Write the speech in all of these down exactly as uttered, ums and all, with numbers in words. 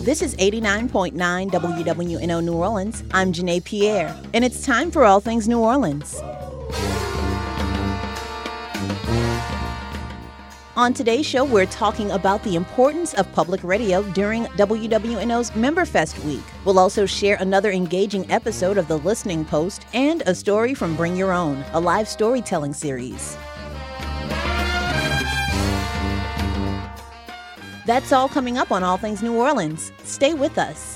This is eighty-nine point nine W W N O New Orleans. I'm Janae Pierre, and it's time for All Things New Orleans. On today's show, we're talking about the importance of public radio during W W N O's MemberFest Week. We'll also share another engaging episode of The Listening Post and a story from Bring Your Own, a live storytelling series. That's all coming up on All Things New Orleans. Stay with us.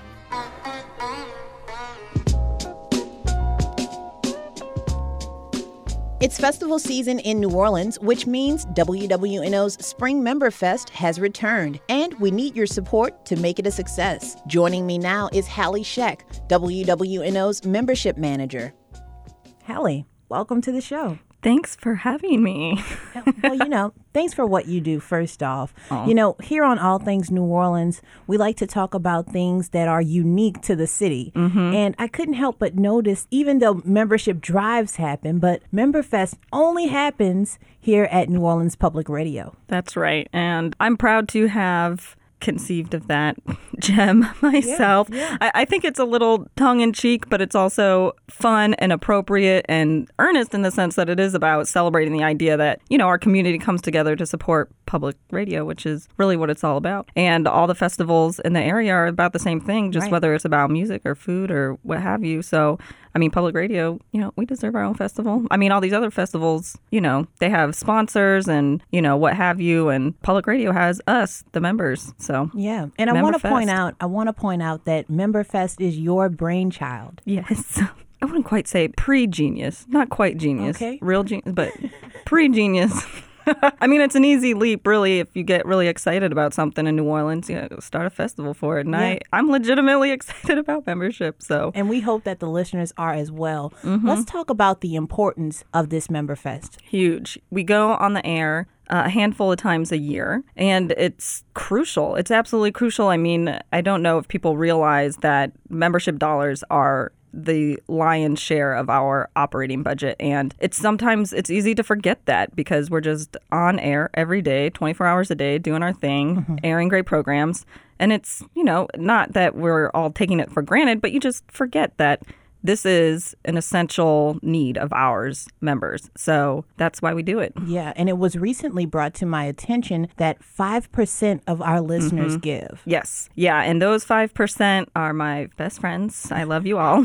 It's festival season in New Orleans, which means W W N O's Spring MemberFest has returned, and we need your support to make it a success. Joining me now is Hallie Scheck, W W N O's membership manager. Hallie, welcome to the show. Thanks for having me. Well, you know, thanks for what you do, first off. Oh. You know, here on All Things New Orleans, we like to talk about things that are unique to the city. Mm-hmm. And I couldn't help but notice, even though membership drives happen, but MemberFest only happens here at New Orleans Public Radio. That's right. And I'm proud to have conceived of that gem myself. Yeah, yeah. I, I think it's a little tongue-in-cheek, but it's also fun and appropriate and earnest in the sense that it is about celebrating the idea that, you know, our community comes together to support public radio, which is really what it's all about. And all the festivals in the area are about the same thing, just right. whether it's about music or food or what have you. So, I mean, public radio, you know, we deserve our own festival. I mean, all these other festivals, you know, they have sponsors and, you know, what have you. And public radio has us, the members. So, yeah. And I want to MemberFest. point out, I want to point out that MemberFest is your brainchild. Yes. I wouldn't quite say pre-genius, not quite genius, Okay. real genius, but pre-genius. I mean, it's an easy leap, really, if you get really excited about something in New Orleans, you know, start a festival for it. And Yeah. I, I'm legitimately excited about membership, so. And we hope that the listeners are as well. Mm-hmm. Let's talk about the importance of this MemberFest. Huge. We go on the air uh, a handful of times a year, and it's crucial. It's absolutely crucial. I mean, I don't know if people realize that membership dollars are the lion's share of our operating budget. And it's sometimes it's easy to forget that because we're just on air every day, twenty-four hours a day, doing our thing, mm-hmm. airing great programs. And it's, you know, not that we're all taking it for granted, but you just forget that this is an essential need of ours, members. So that's why we do it. Yeah, and it was recently brought to my attention that five percent of our listeners Mm-hmm. give. Yes. Yeah, and those five percent are my best friends. I love you all.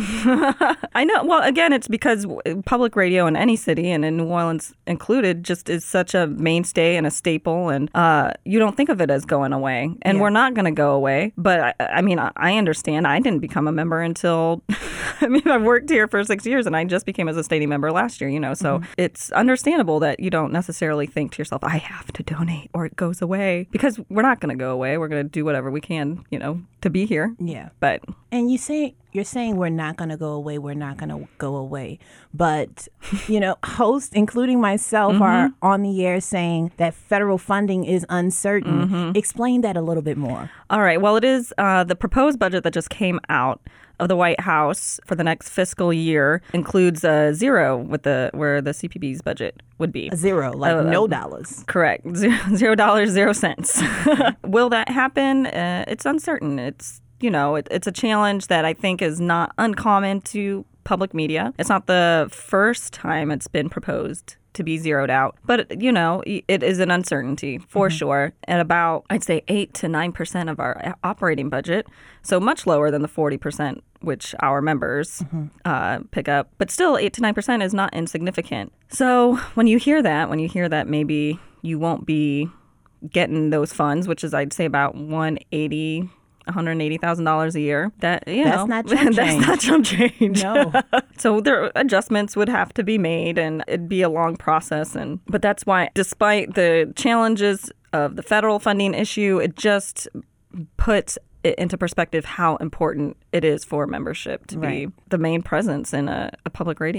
I know. Well, again, it's because public radio in any city, and in New Orleans included, just is such a mainstay and a staple, and uh, you don't think of it as going away. And yeah. we're not going to go away. But, I, I mean, I, I understand. I didn't become a member until, I mean, I've worked here for six years and I just became as a stadium member last year, you know, so mm-hmm. it's understandable that you don't necessarily think to yourself, I have to donate or it goes away, because we're not going to go away. We're going to do whatever we can, you know, to be here. Yeah. But and you say you're saying we're not going to go away. We're not going to go away. But, you know, hosts, including myself, mm-hmm. are on the air saying that federal funding is uncertain. Mm-hmm. Explain that a little bit more. All right. Well, it is uh, the proposed budget that just came out of the White House for the next fiscal year includes a zero with the where the C P B's budget would be. A zero, like uh, no dollars. Correct. Zero, zero dollars, zero cents. Will that happen? Uh, it's uncertain. It's, you know, it, it's a challenge that I think is not uncommon to public media. It's not the first time it's been proposed to be zeroed out. But, you know, it is an uncertainty for mm-hmm. sure. At about, I'd say, eight to nine percent of our operating budget. So much lower than the forty percent which our members mm-hmm. uh, pick up. But still, eight to nine percent is not insignificant. So when you hear that, when you hear that maybe you won't be getting those funds, which is, I'd say, about one hundred eighty thousand dollars one hundred eighty thousand dollars a year. That, you that's know, not chump that's change. not chump change. No. So there adjustments would have to be made, and it'd be a long process. And but that's why, despite the challenges of the federal funding issue, it just puts it into perspective how important it is for membership to right. be the main presence in a, a public radio.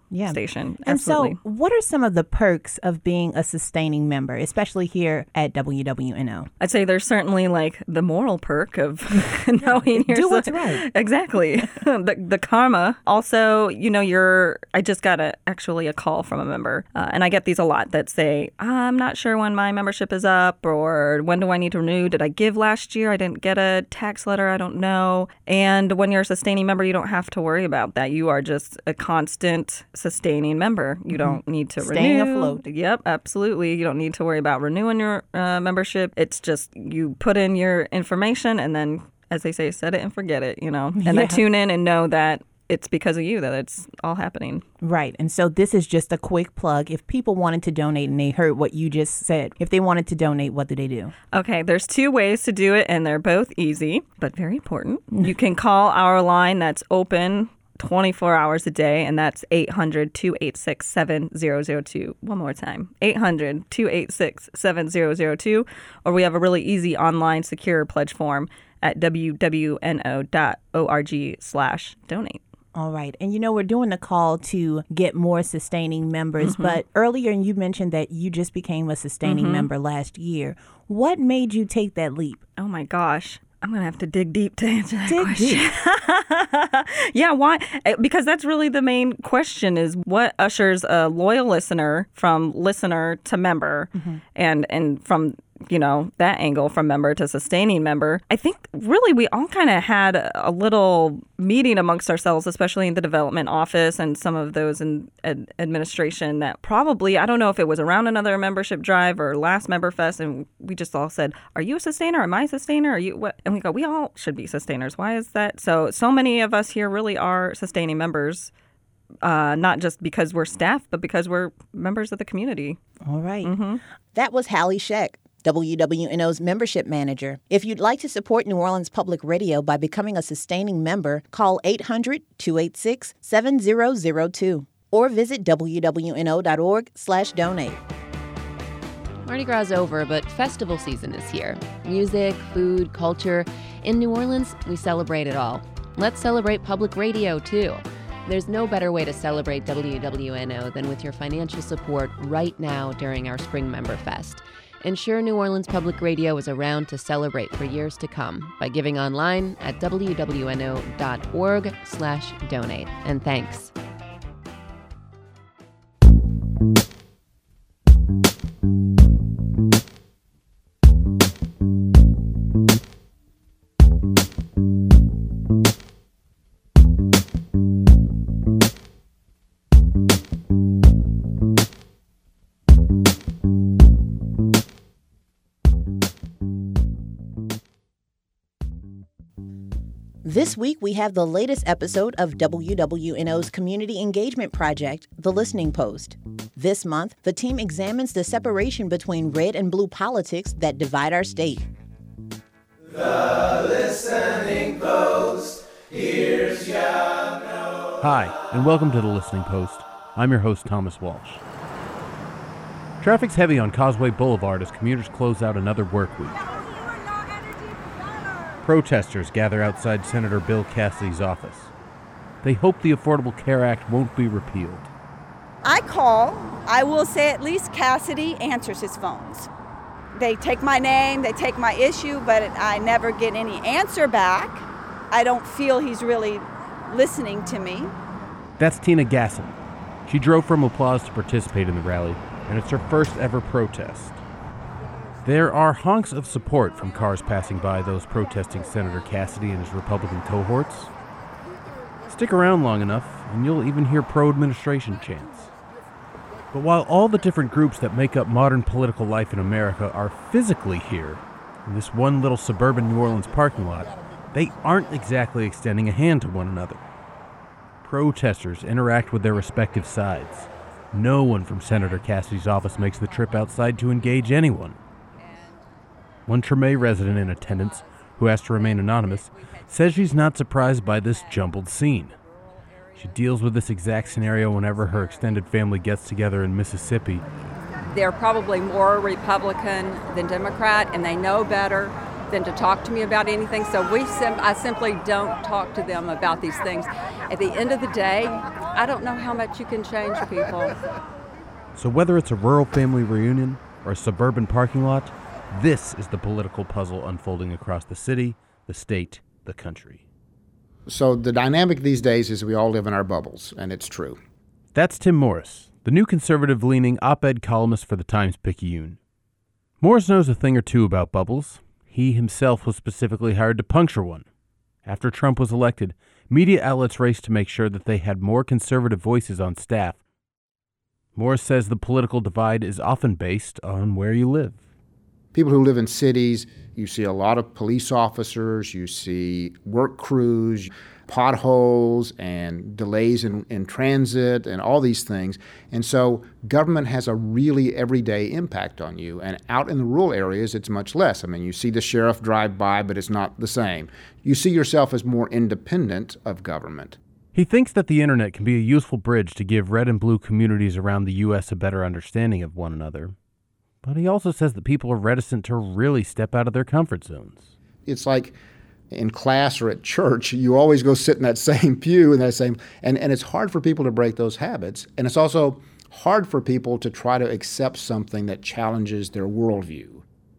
yeah. station. And Absolutely. so what are some of the perks of being a sustaining member, especially here at W W N O? I'd say there's certainly like the moral perk of knowing you're Do what's su- right. Exactly. the the karma. Also, you know, you're. I just got a actually a call from a member, uh, and I get these a lot that say, I'm not sure when my membership is up, or when do I need to renew? Did I give last year? I didn't get a tax letter. I don't know. And when you're a sustaining member, you don't have to worry about that. You are just a constant sustaining member. You don't mm-hmm. need to Staying renew. afloat. Yep, absolutely. You don't need to worry about renewing your uh, membership. It's just you put in your information and then, as they say, set it and forget it, you know, and yeah. then tune in and know that it's because of you that it's all happening. Right. And so this is just a quick plug. If people wanted to donate and they heard what you just said, if they wanted to donate, what do they do? Okay, there's two ways to do it, and they're both easy, but very important. You can call our line that's open twenty-four hours a day, and that's eight hundred, two eight six, seven zero zero two. One more time, eight hundred, two eight six, seven zero zero two. Or we have a really easy online secure pledge form at w w n o dot org slash donate. All right. And, you know, we're doing the call to get more sustaining members. Mm-hmm. But earlier you mentioned that you just became a sustaining mm-hmm. member last year. What made you take that leap? Oh, my gosh. I'm going to have to dig deep to answer that dig question. Deep. Yeah, why? Because that's really the main question is what ushers a loyal listener from listener to member mm-hmm. and, and from you know, that angle from member to sustaining member. I think really we all kind of had a little meeting amongst ourselves, especially in the development office and some of those in ad- administration that probably, I don't know if it was around another membership drive or last Member Fest, and we just all said, are you a sustainer? Am I a sustainer? Are you what? And we go, we all should be sustainers. Why is that? So, so many of us here really are sustaining members. Uh, not just because we're staff, but because we're members of the community. All right. Mm-hmm. That was Hallie Scheck, W W N O's membership manager. If you'd like to support New Orleans Public Radio by becoming a sustaining member, call eight hundred, two eight six, seven zero zero two or visit w w n o dot org slash donate. Mardi Gras is over, but festival season is here. Music, food, culture. In New Orleans, we celebrate it all. Let's celebrate public radio, too. There's no better way to celebrate W W N O than with your financial support right now during our Spring Member Fest. Ensure New Orleans Public Radio is around to celebrate for years to come by giving online at w w n o dot org slash donate. And thanks. This week, we have the latest episode of W W N O's community engagement project, The Listening Post. This month, the team examines the separation between red and blue politics that divide our state. The Listening Post, here's your note. Hi, and welcome to The Listening Post. I'm your host, Thomas Walsh. Traffic's heavy on Causeway Boulevard as commuters close out another work week. Protesters gather outside Senator Bill Cassidy's office. They hope the Affordable Care Act won't be repealed. I call, I will say at least Cassidy answers his phones. They take my name, they take my issue, but I never get any answer back. I don't feel he's really listening to me. That's Tina Gasson. She drove from LaPlace to participate in the rally, and it's her first ever protest. There are honks of support from cars passing by those protesting Senator Cassidy and his Republican cohorts. Stick around long enough, and you'll even hear pro-administration chants. But while all the different groups that make up modern political life in America are physically here, in this one little suburban New Orleans parking lot, they aren't exactly extending a hand to one another. Protesters interact with their respective sides. No one from Senator Cassidy's office makes the trip outside to engage anyone. One Treme resident in attendance, who asked to remain anonymous, says she's not surprised by this jumbled scene. She deals with this exact scenario whenever her extended family gets together in Mississippi. They're probably more Republican than Democrat, and they know better than to talk to me about anything, so we sim- I simply don't talk to them about these things. At the end of the day, I don't know how much you can change people. So whether it's a rural family reunion or a suburban parking lot, this is the political puzzle unfolding across the city, the state, the country. So the dynamic these days is we all live in our bubbles, and it's true. That's Tim Morris, the new conservative-leaning op-ed columnist for the Times-Picayune. Morris knows a thing or two about bubbles. He himself was specifically hired to puncture one. After Trump was elected, media outlets raced to make sure that they had more conservative voices on staff. Morris says the political divide is often based on where you live. People who live in cities, you see a lot of police officers, you see work crews, potholes and delays in, in transit and all these things. And so government has a really everyday impact on you. And out in the rural areas, it's much less. I mean, you see the sheriff drive by, but it's not the same. You see yourself as more independent of government. He thinks that the internet can be a useful bridge to give red and blue communities around the U S a better understanding of one another. But he also says that people are reticent to really step out of their comfort zones. It's like in class or at church, you always go sit in that same pew and that same, and, and it's hard for people to break those habits. And it's also hard for people to try to accept something that challenges their worldview.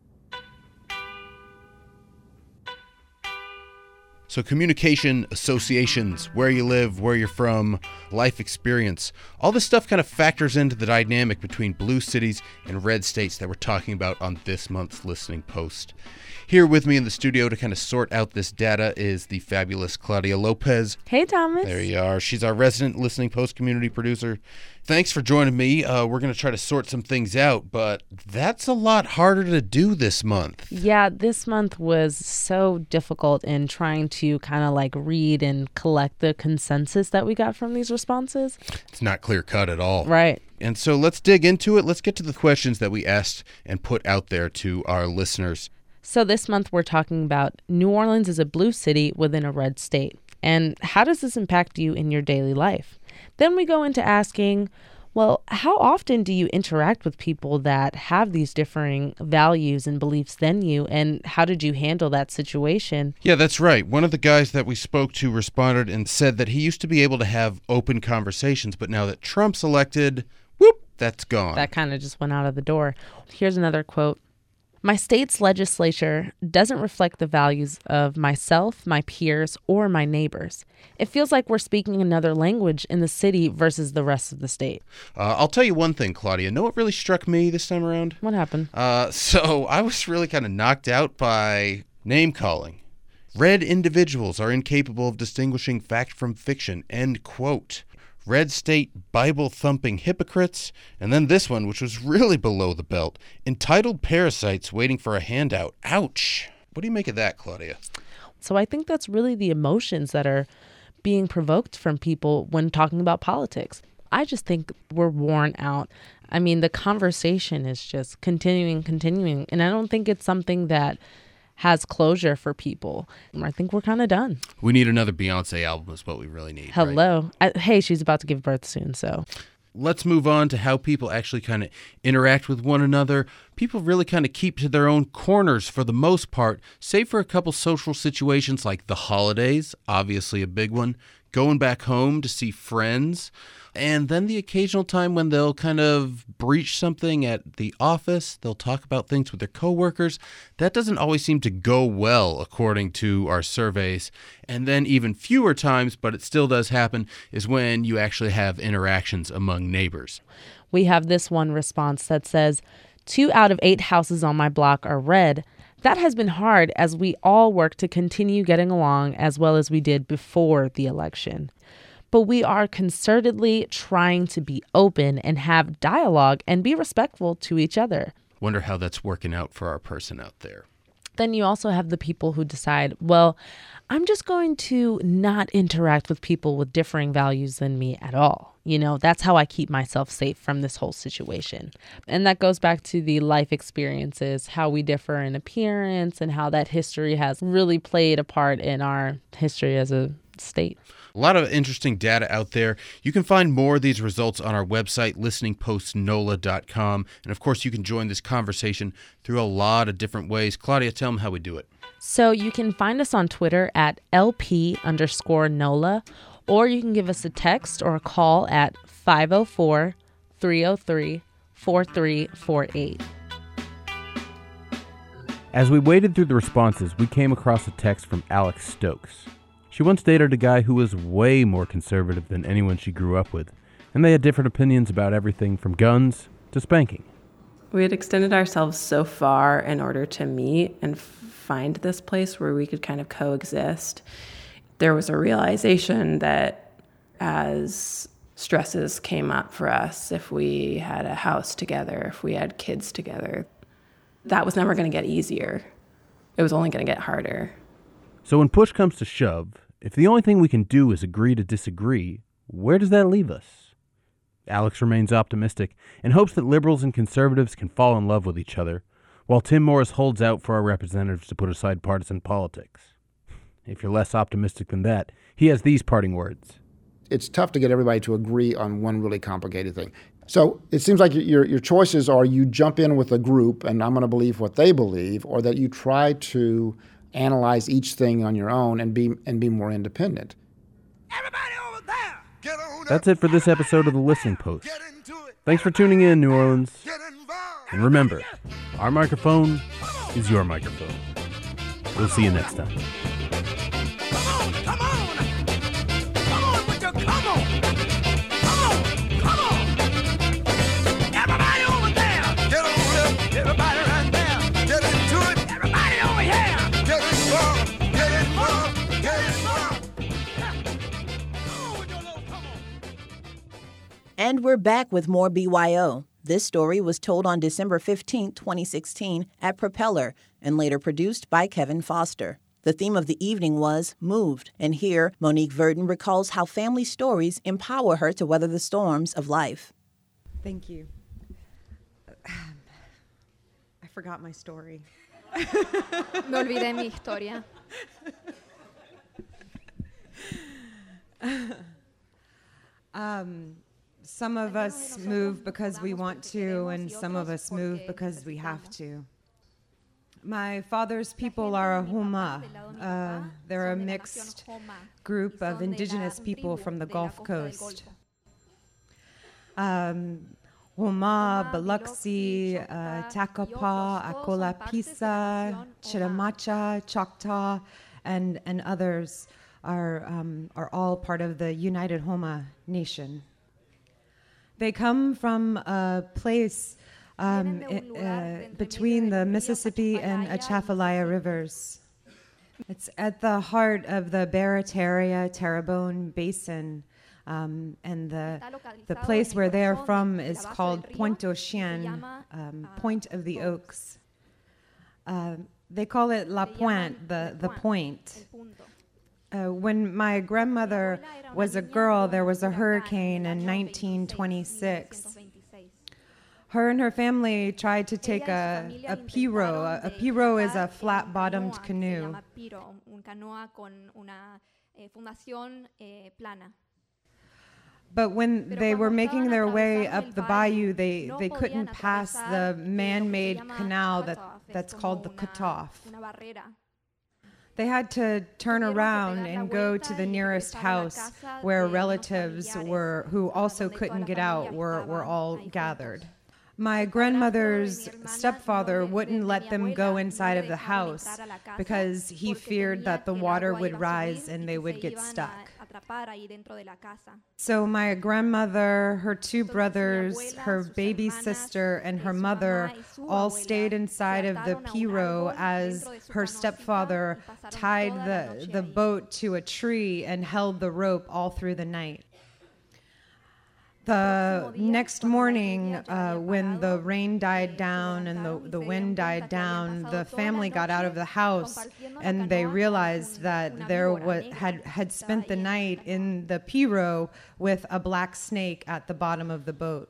So communication, associations, where you live, where you're from, life experience, all this stuff kind of factors into the dynamic between blue cities and red states that we're talking about on this month's Listening Post. Here with me in the studio to kind of sort out this data is the fabulous Claudia Lopez. Hey, Thomas. There you are. She's our resident Listening Post community producer. Thanks for joining me. Uh, we're going to try to sort some things out, but that's a lot harder to do this month. Yeah, this month was so difficult in trying to kind of like read and collect the consensus that we got from these responses. It's not clear cut at all. Right. And so let's dig into it. Let's get to the questions that we asked and put out there to our listeners. So this month we're talking about New Orleans is a blue city within a red state. And how does this impact you in your daily life? Then we go into asking, well, how often do you interact with people that have these differing values and beliefs than you? And how did you handle that situation? Yeah, that's right. One of the guys that we spoke to responded and said that he used to be able to have open conversations, but now that Trump's elected, whoop, that's gone. That kind of just went out of the door. Here's another quote. My state's legislature doesn't reflect the values of myself, my peers, or my neighbors. It feels like we're speaking another language in the city versus the rest of the state. Uh, I'll tell you one thing, Claudia. Know what really struck me this time around? What happened? Uh, so I was really kind of knocked out by name calling. Red individuals are incapable of distinguishing fact from fiction, end quote. Red state Bible-thumping hypocrites, and then this one, which was really below the belt. Entitled parasites waiting for a handout. Ouch. What do you make of that, Claudia? So I think that's really the emotions that are being provoked from people when talking about politics. I just think we're worn out. I mean, the conversation is just continuing, continuing, and I don't think it's something that has closure for people. I think we're kind of done. We need another Beyonce album is what we really need. Hello. Right? I, hey, she's about to give birth soon, so. Let's move on to how people actually kind of interact with one another. People really kind of keep to their own corners for the most part, save for a couple social situations like the holidays, obviously a big one, going back home to see friends, and then the occasional time when they'll kind of breach something at the office. They'll talk about things with their coworkers. That doesn't always seem to go well, according to our surveys. And then even fewer times, but it still does happen, is when you actually have interactions among neighbors. We have this one response that says, two out of eight houses on my block are red. That has been hard as we all work to continue getting along as well as we did before the election. But we are concertedly trying to be open and have dialogue and be respectful to each other. Wonder how that's working out for our person out there. Then you also have the people who decide, well, I'm just going to not interact with people with differing values than me at all. You know, that's how I keep myself safe from this whole situation. And that goes back to the life experiences, how we differ in appearance and how that history has really played a part in our history as a state. A lot of interesting data out there. You can find more of these results on our website, listening post nola dot com. And of course, you can join this conversation through a lot of different ways. Claudia, tell them how we do it. So you can find us on Twitter at L P underscore NOLA, or you can give us a text or a call at five oh four, three oh three, four three four eight. As we waded through the responses, we came across a text from Alex Stokes. She once dated a guy who was way more conservative than anyone she grew up with, and they had different opinions about everything from guns to spanking. We had extended ourselves so far in order to meet and find this place where we could kind of coexist. There was a realization that as stresses came up for us, if we had a house together, if we had kids together, that was never going to get easier. It was only going to get harder. So when push comes to shove, if the only thing we can do is agree to disagree, where does that leave us? Alex remains optimistic and hopes that liberals and conservatives can fall in love with each other, while Tim Morris holds out for our representatives to put aside partisan politics. If you're less optimistic than that, he has these parting words. It's tough to get everybody to agree on one really complicated thing. So it seems like your your choices are you jump in with a group and I'm going to believe what they believe, or that you try to analyze each thing on your own and be and be more independent. Everybody over there! Get on up. That's it for this episode of The Listening Post. Thanks for tuning in, New Orleans. And remember, our microphone is your microphone. We'll see you next time. Come on, come on! Come on with your come on! Come on, come on! Everybody over there! Get on up! Everybody right there! Get into it! Everybody over here! Get involved! Get involved! Get involved! Come on with your little come on! And we're back with more B Y O. This story was told on December fifteenth, twenty sixteen at Propeller and later produced by Kevin Foster. The theme of the evening was Moved, and here Monique Verdon recalls how family stories empower her to weather the storms of life. Thank you. I forgot my story. Me olvidé mi historia. um, some of us move because we want to, and some of us move because we have to. My father's people are a Huma. Uh, they're a mixed group of indigenous people from the Gulf Coast. Um, Huma, Biloxi, uh, Takapa, Akola Pisa, Chiramacha, Choctaw, and, and others are, um, are all part of the United Homa Nation. They come from a place um, uh, between the Mississippi and Atchafalaya rivers. It's at the heart of the Barataria Terrebonne Basin, um, and the, the place where they are from is called Pointe aux Chiens, um, Point of the Oaks. Uh, they call it La Pointe, the, the point. Uh, when my grandmother was a girl, there was a hurricane in nineteen twenty-six. Her and her family tried to take a, a pirogue. A, a pirogue is a flat-bottomed canoe. But when they were making their way up the bayou, they, they couldn't pass the man-made canal that, that's called the cutoff. They had to turn around and go to the nearest house where relatives were who also couldn't get out were, were all gathered. My grandmother's stepfather wouldn't let them go inside of the house because he feared that the water would rise and they would get stuck. So my grandmother, her two brothers, her baby sister, and her mother all stayed inside of the pirogue as her stepfather tied the, the boat to a tree and held the rope all through the night. The next morning, uh, when the rain died down and the, the wind died down, the family got out of the house and they realized that there was, had, had spent the night in the pirogue with a black snake at the bottom of the boat.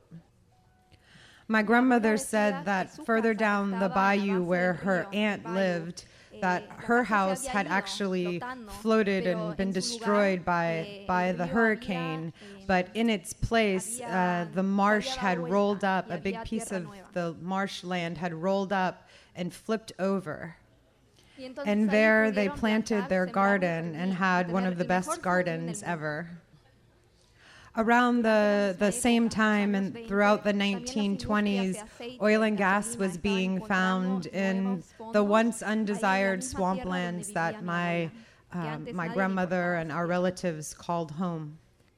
My grandmother said that further down the bayou where her aunt lived, that her house had actually floated and been destroyed by, by the hurricane, but in its place, uh, the marsh had rolled up, a big piece of the marshland had rolled up and flipped over. And there they planted their garden and had one of the best gardens ever. Around the, the same time and throughout the nineteen twenties, oil and gas was being found in the once undesired swamplands that my, um, my grandmother and our relatives called home.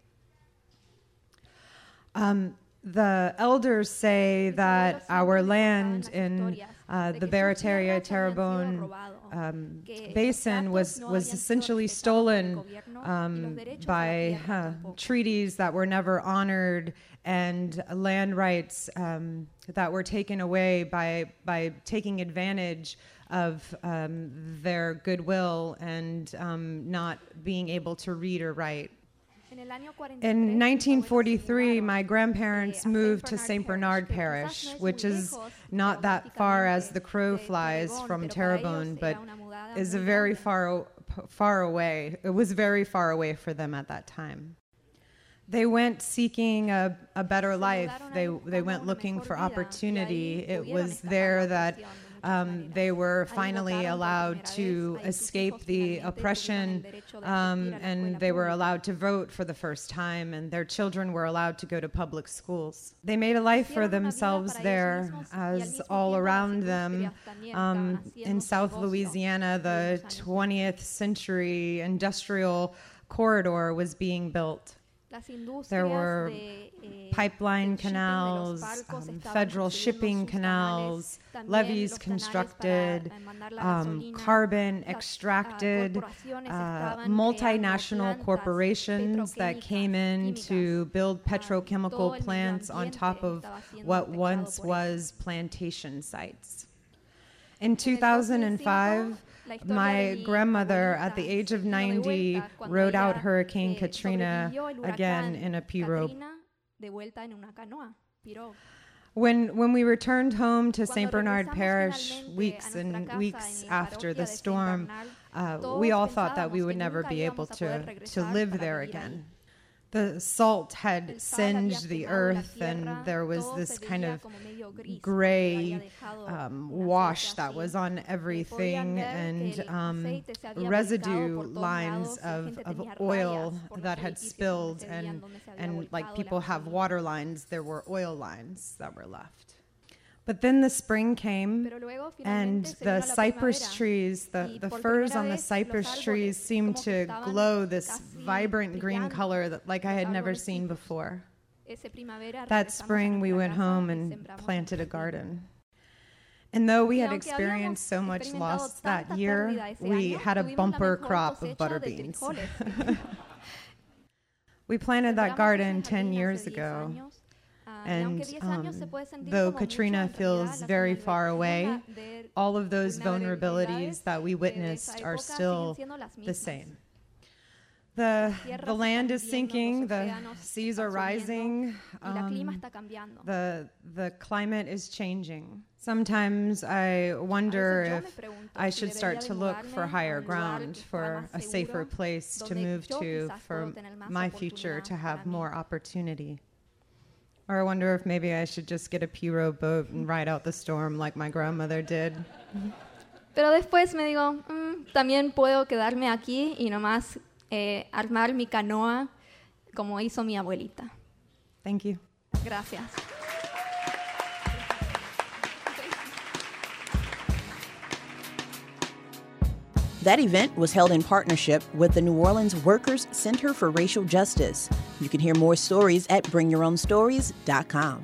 Um, the elders say that our land in uh, the Barataria-Terrebonne um, basin was, was essentially stolen um, by uh, treaties that were never honored and land rights um, that were taken away by, by taking advantage of um, their goodwill and um, not being able to read or write. In nineteen forty-three, my grandparents moved to Saint Bernard Parish, which is not that far as the crow flies from Terrebonne, but is a very far, far away. It was very far away for them at that time. They went seeking a, a better life. They, they went looking for opportunity. It was there that um, they were finally allowed to escape the oppression, um, and they were allowed to vote for the first time, and their children were allowed to go to public schools. They made a life for themselves there, as all around them. Um, in South Louisiana, the twentieth century industrial corridor was being built. There were pipeline canals, um, federal shipping canals, levees constructed, um, carbon extracted, uh, multinational corporations that came in to build petrochemical plants on top of what once was plantation sites. In two thousand five, my grandmother, at the age of ninety, rode out Hurricane Katrina again in a pirogue. When, when we returned home to Saint Bernard Parish weeks and weeks after the storm, uh, we all thought that we would never be able to, to live there again. The salt had singed the earth, and there was this kind of gray um, wash that was on everything, and um, residue lines of, of oil that had spilled, and, and like people have water lines, there were oil lines that were left. But then the spring came, and the cypress trees, the, the firs on the cypress trees seemed to glow this vibrant green color that, like I had never seen before. That spring, we went home and planted a garden. And though we had experienced so much loss that year, we had a bumper crop of butter beans. We planted that garden ten years ago. And um, though Katrina feels very far away, all of those vulnerabilities that we witnessed are still the same. The, the land is sinking, the seas are rising, um, the, the climate is changing. Sometimes I wonder if I should start to look for higher ground, for a safer place to move to, for my future to have more opportunity. Or I wonder if maybe I should just get a pirogue boat and ride out the storm like my grandmother did. Pero después me digo, mm, también puedo quedarme aquí y nomás eh, armar mi canoa como hizo mi abuelita. Thank you. Gracias. That event was held in partnership with the New Orleans Workers Center for Racial Justice. You can hear more stories at bring your own stories dot com.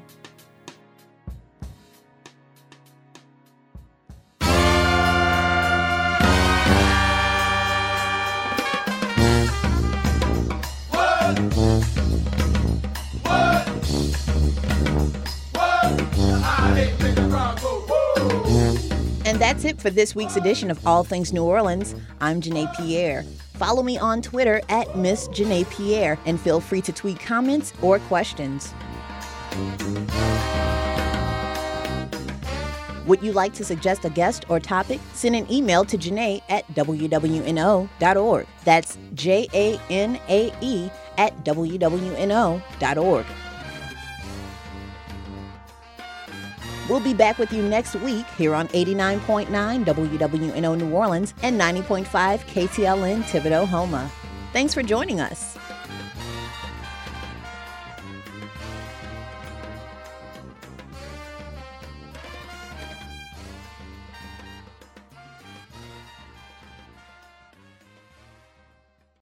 And that's it for this week's edition of All Things New Orleans. I'm Janae Pierre. Follow me on Twitter at Miss Janae Pierre and feel free to tweet comments or questions. Would you like to suggest a guest or topic? Send an email to Janae at w w n o dot org. That's J A N A E at w w n o dot org. We'll be back with you next week here on eighty-nine point nine W W N O New Orleans and ninety point five K T L N Thibodaux Homa. Thanks for joining us.